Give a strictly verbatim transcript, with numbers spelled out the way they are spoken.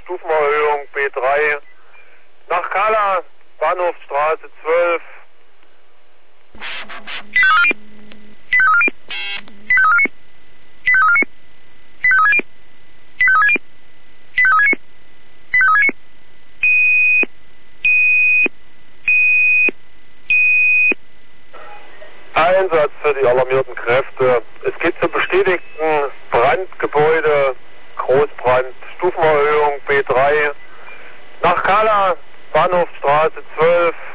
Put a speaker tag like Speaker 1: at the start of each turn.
Speaker 1: Stufenerhöhung B drei. Nach Kala, Bahnhofstraße zwölf. Einsatz für die alarmierten Kräfte. Es geht zum bestätigten Brandgebäude, Großbrand, Stufenerhöhung B drei. Nach Kala, Bahnhofstraße zwölf.